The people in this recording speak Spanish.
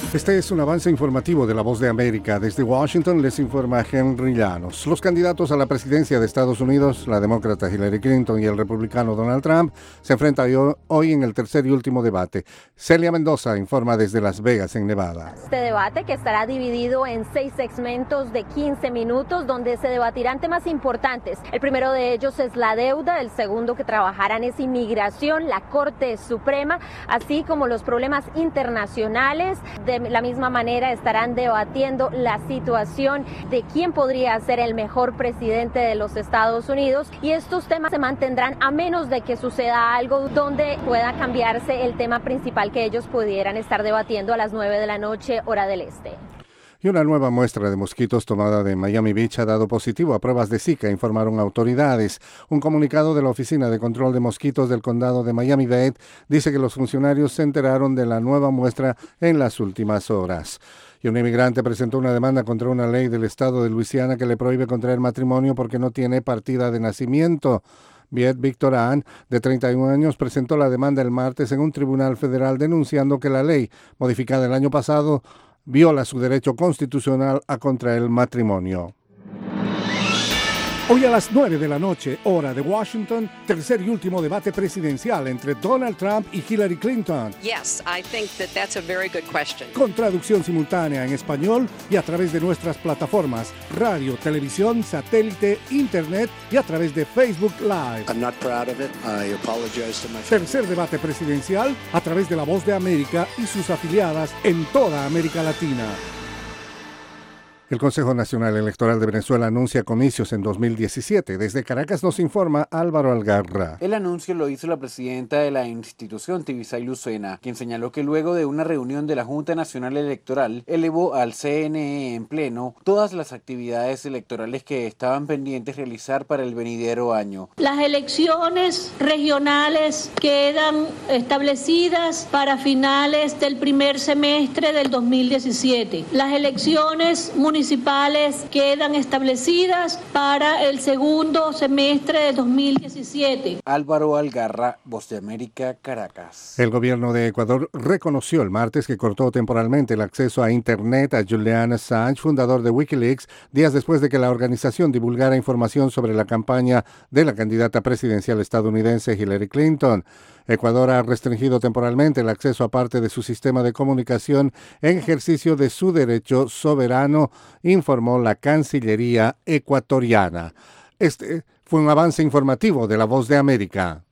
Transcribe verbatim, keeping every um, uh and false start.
Este es un avance informativo de La Voz de América. Desde Washington les informa Henry Llanos. Los candidatos a la presidencia de Estados Unidos, la demócrata Hillary Clinton y el republicano Donald Trump, se enfrentan hoy en el tercer y último debate. Celia Mendoza informa desde Las Vegas, en Nevada. Este debate, que estará dividido en seis segmentos de quince minutos, donde se debatirán temas importantes. El primero de ellos es la deuda, el segundo que trabajarán es inmigración, la Corte Suprema, así como los problemas internacionales. De la misma manera estarán debatiendo la situación de quién podría ser el mejor presidente de los Estados Unidos, y estos temas se mantendrán a menos de que suceda algo donde pueda cambiarse el tema principal que ellos pudieran estar debatiendo a las nueve de la noche, hora del este. Y una nueva muestra de mosquitos tomada de Miami Beach ha dado positivo a pruebas de Zika, informaron autoridades. Un comunicado de la Oficina de Control de Mosquitos del Condado de Miami-Dade dice que los funcionarios se enteraron de la nueva muestra en las últimas horas. Y un inmigrante presentó una demanda contra una ley del estado de Luisiana que le prohíbe contraer matrimonio porque no tiene partida de nacimiento. Viet Victoran, de treinta y un años, presentó la demanda el martes en un tribunal federal denunciando que la ley, modificada el año pasado, viola su derecho constitucional a contraer el matrimonio. Hoy a las nueve de la noche, hora de Washington, tercer y último debate presidencial entre Donald Trump y Hillary Clinton. Yes, I think that that's a very good question. Con traducción simultánea en español y a través de nuestras plataformas radio, televisión, satélite, internet y a través de Facebook Live. I'm not proud of it. I apologize to my Tercer debate presidencial a través de La Voz de América y sus afiliadas en toda América Latina. El Consejo Nacional Electoral de Venezuela anuncia comicios en dos mil diecisiete. Desde Caracas nos informa Álvaro Algarra. El anuncio lo hizo la presidenta de la institución, Tibisay Lucena, quien señaló que luego de una reunión de la Junta Nacional Electoral elevó al C N E en pleno todas las actividades electorales que estaban pendientes realizar para el venidero año. Las elecciones regionales quedan establecidas para finales del primer semestre del dos mil diecisiete. Las elecciones municipales municipales quedan establecidas para el segundo semestre de dos mil diecisiete. Álvaro Algarra, Voz de América, Caracas. El gobierno de Ecuador reconoció el martes que cortó temporalmente el acceso a Internet a Julian Assange, fundador de Wikileaks, días después de que la organización divulgara información sobre la campaña de la candidata presidencial estadounidense Hillary Clinton. Ecuador ha restringido temporalmente el acceso a parte de su sistema de comunicación en ejercicio de su derecho soberano, informó la Cancillería ecuatoriana. Este fue un avance informativo de La Voz de América.